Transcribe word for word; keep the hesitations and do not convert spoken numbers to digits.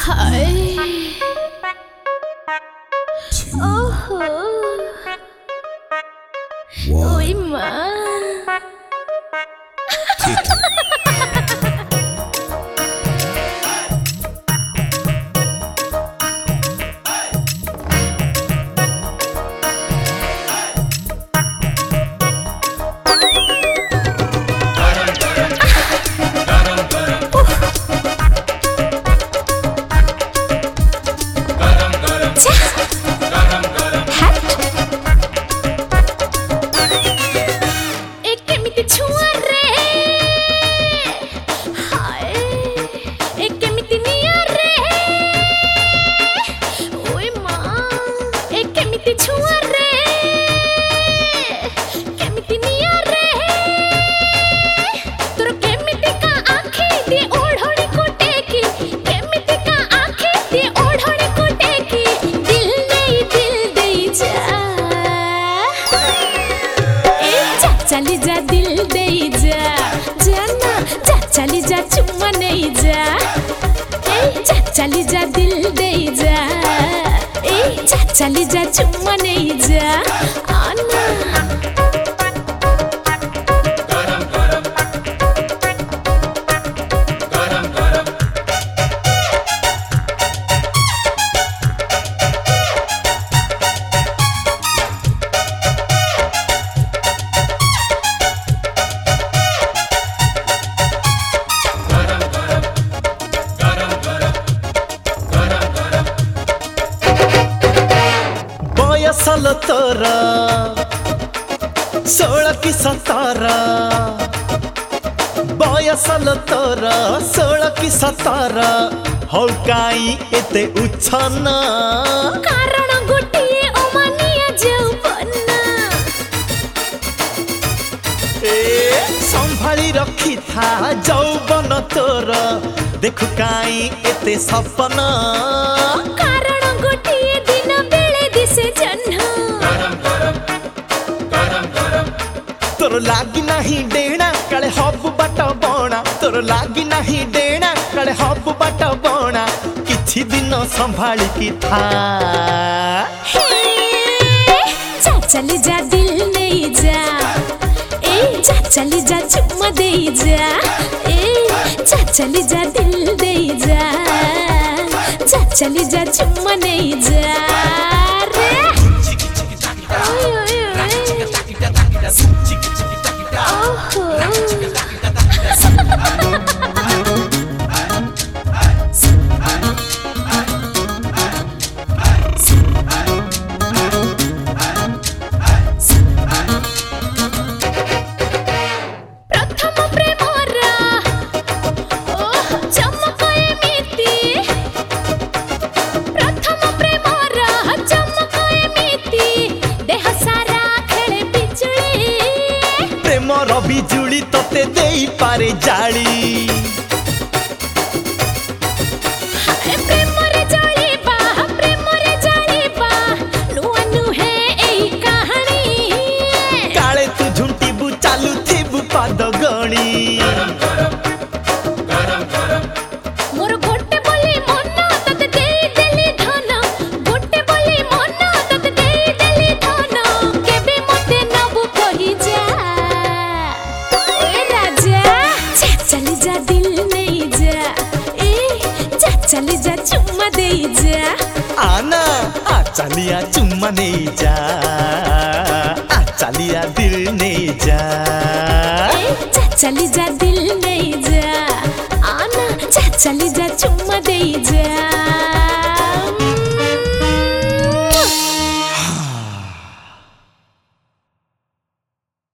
हाय ओहो ओए माँ चली जा दिल दे जा जाना जा चली जा चुम्मा नहीं जा ए जा चली जा दिल दे जा ए जा चली जा चुम्मा नहीं जा आना सल तोरा सोलह की सतारा बयसल तोरा सोलह की सतारा हो काई एते उछना कारण गोटिए अमानिया जौबना ए संभाली रखी था जौबन तोरा देखु काई एते सपना कारण गोटिए दिन बेले दिसे जन्ह तोर लागी नहीं डेना काले हबु बाट बणा तोर लागी नहीं डेना काले हबु बाट बणा किछि दिन संभाली की था जा चली जा दिल नहीं जा ए जा चली जा चुम्मा दे जा ए जा चली जा दिल दे जा जा चली जा चुम्मा नहीं जा रे ओए ओए बिजुली तते देई पारे जाली प्रेम रे जाली बा प्रेम रे जाली बा नुआ नुहे एई कहानी काले तू झुंटीबु चालू थिबु पाद गणी मोर गोटे बोली मन तते देई देली धन गोटे बोली मन तते देई देली धन केबे मते नबु कहि जा चली जा दिल नहीं जा ए जा चली जा चुम्मा दे जा आना आ चलिया चुम्मा नहीं जा आ चलिया दिल नहीं जा ए जा चली जा दिल नहीं जा आना जा चली जा चुम्मा दे जा।